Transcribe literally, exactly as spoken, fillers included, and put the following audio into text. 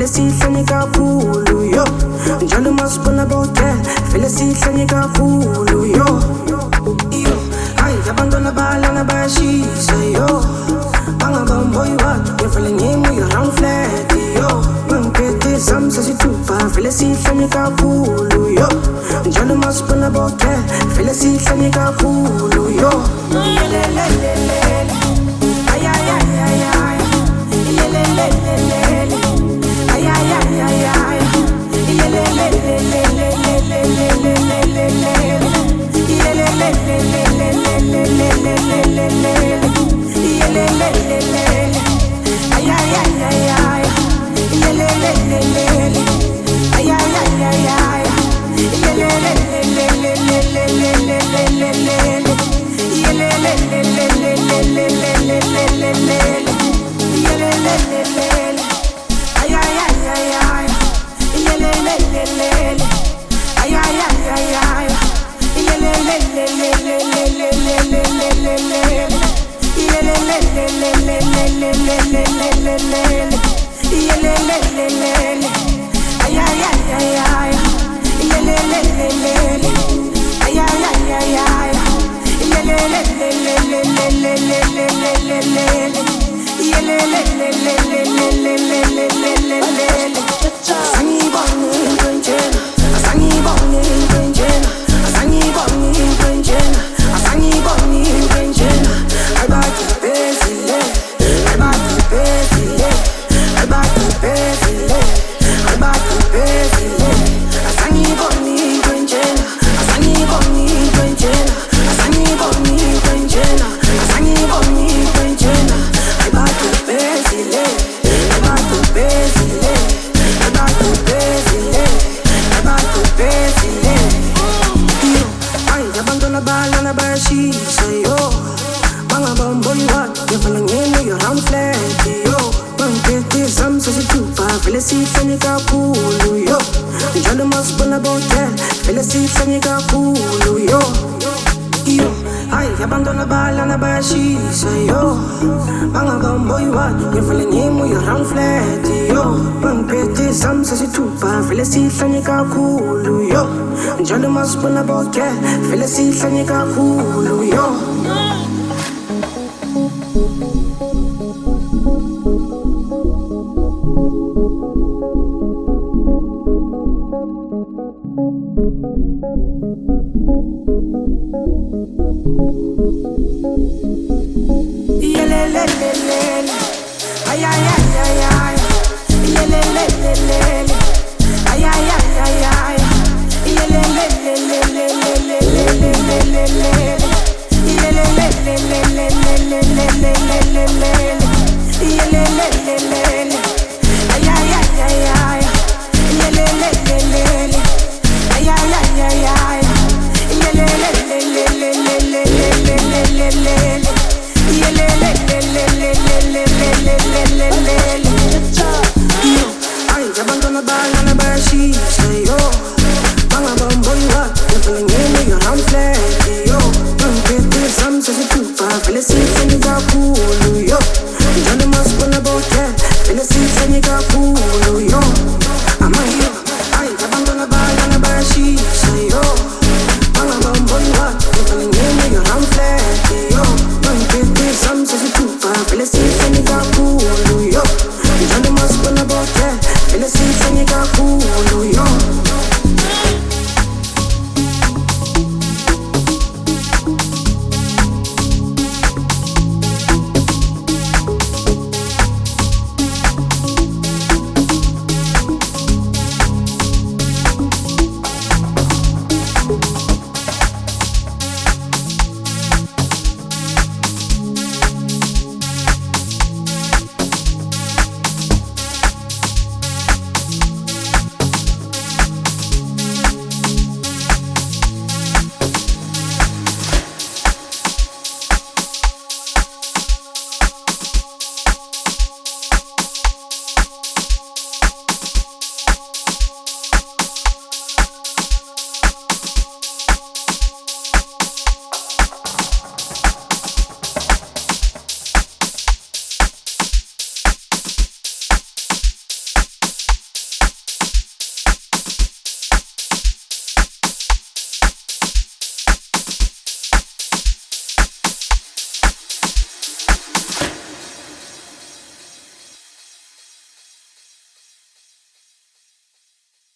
vele sihlanye kakhulu yo njalo masibona bote vele sihlanye kakhulu yo yo hayi abantwana balana bayashisa yo bangabamboyi watu ngivele ngimi around flat yo bangiphethe sami sesithupha vele sihlanye kakhulu yo njalo masibona bote vele sihlanye kakhulu yo lelelelele ay ay ay ay ay lelelelele ay ay ay ay ay lelelelele njalo masibona boke vele sihlanye kakhulu yo yelelelele ay ay ay ay ay yelelelele ay ay ay ay ay yeah,